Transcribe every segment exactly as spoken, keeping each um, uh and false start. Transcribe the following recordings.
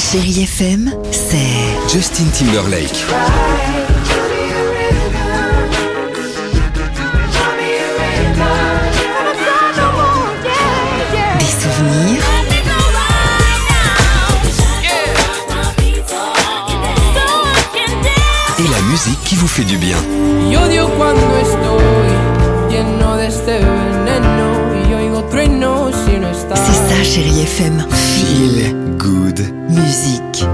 Chérie F M, c'est Justin Timberlake. Des souvenirs. Et la musique qui vous fait du bien. C'est ça, Chérie F M. Feel good. Musique.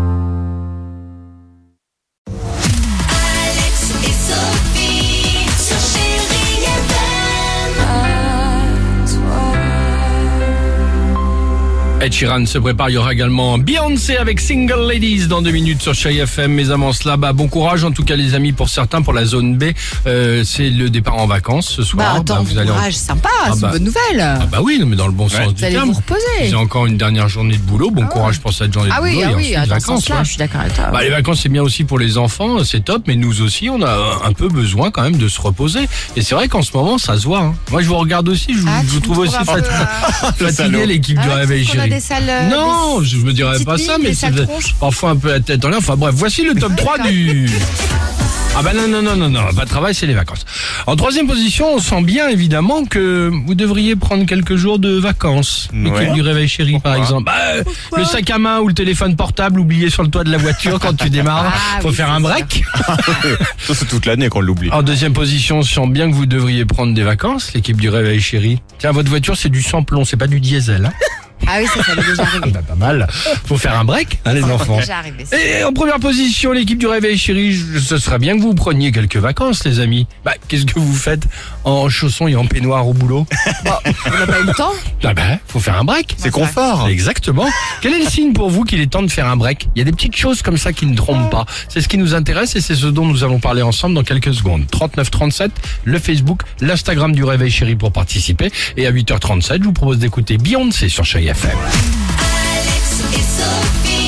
Ed Sheeran se prépare, il y aura également Beyoncé avec Single Ladies dans deux minutes sur Chérie F M. Mais avant cela, bah, bon courage en tout cas les amis pour certains, pour la zone B. Euh, c'est le départ en vacances ce soir. Bah attends, Bah, vous allez en- courage, sympa, Ah c'est bah. une bonne nouvelle. Ah bah oui, non, mais dans le bon sens Vous du allez terme. vous reposer. J'ai encore une dernière journée de boulot. Bon courage pour cette journée Ah de oui, boulot. ah et oui, ensuite dans ce vacances. sens-là, ouais. je suis d'accord avec toi. Bah, les vacances c'est bien aussi pour les enfants, c'est top, mais nous aussi on a un peu besoin quand même de se reposer. Et c'est vrai qu'en ce moment ça se voit. Hein. Moi je vous regarde aussi, je vous, Ah, je tu vous me trouve trouves aussi un peu, fat- euh, fatigué l'équipe Ah du ouais, réveil parce qu'on a chéri. des sales, euh, Non, des- je me dirais petites pas billes, ça, des mais sales c'est tronches. parfois un peu la tête en l'air. Enfin bref, voici le top trois du... Ah bah non, non, non, non, non, pas de travail, c'est les vacances. En troisième position, on sent bien évidemment que vous devriez prendre quelques jours de vacances. L'équipe du réveil chéri par exemple. Bah, euh, le sac à main ou le téléphone portable oublié sur le toit de la voiture quand tu démarres. Ah Faut oui, faire c'est un sûr. break. Ça, c'est toute l'année qu'on l'oublie. En deuxième position, on sent bien que vous devriez prendre des vacances, l'équipe du réveil chéri. Tiens, votre voiture c'est du sans-plomb, c'est pas du diesel. Hein. Ah oui, ça, ça m'est déjà Ah arrivé. bah, pas mal. Faut faire un break, hein, les enfants. Déjà arrivé. ça. Et en première position, l'équipe du réveil chéri, je- ce serait bien que vous preniez quelques vacances, les amis. Bah, qu'est-ce que vous faites en chaussons et en peignoir au boulot? Bon, on n'a pas eu le temps. Ah bah, faut faire un break. C'est confort. Exactement. Quel est le signe pour vous qu'il est temps de faire un break? Il y a des petites choses comme ça qui ne trompent pas. C'est ce qui nous intéresse et c'est ce dont nous allons parler ensemble dans quelques secondes. trente-neuf trente-sept, le Facebook, l'Instagram du réveil chéri pour participer. Et à huit heures trente-sept, je vous propose d'écouter Beyoncé sur Chérie F M. Alex et Sophie.